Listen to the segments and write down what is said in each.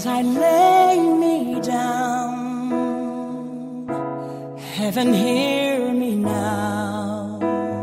as I lay me down. Heaven, hear me now.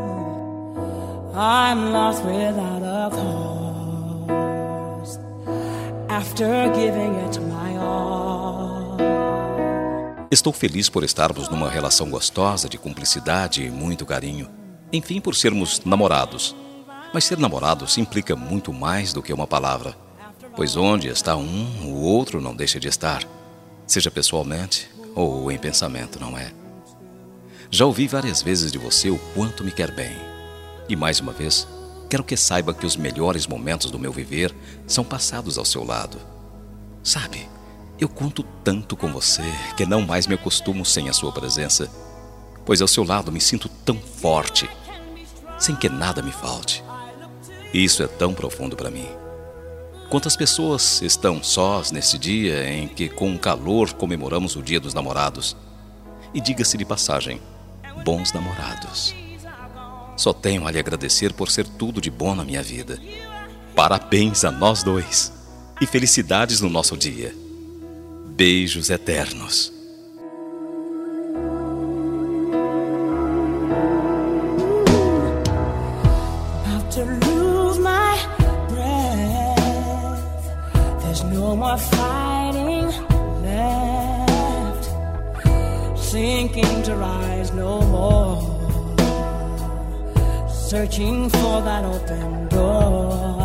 I'm lost without a cause, after giving it my all. Estou feliz por estarmos numa relação gostosa de cumplicidade e muito carinho. Enfim, por sermos namorados. Mas ser namorados implica muito mais do que uma palavra. Pois onde está um, o outro não deixa de estar. Seja pessoalmente ou em pensamento, não é? Já ouvi várias vezes de você o quanto me quer bem. E mais uma vez, quero que saiba que os melhores momentos do meu viver são passados ao seu lado. Sabe, eu conto tanto com você que não mais me acostumo sem a sua presença, pois ao seu lado me sinto tão forte, sem que nada me falte. Isso é tão profundo para mim. Quantas pessoas estão sós nesse dia em que com calor comemoramos o Dia dos Namorados? E diga-se de passagem, bons namorados. Só tenho a lhe agradecer por ser tudo de bom na minha vida. Parabéns a nós dois e felicidades no nosso dia. Beijos eternos. To lose my breath, there's no more fighting left, sinking to rise no more, searching for that open door.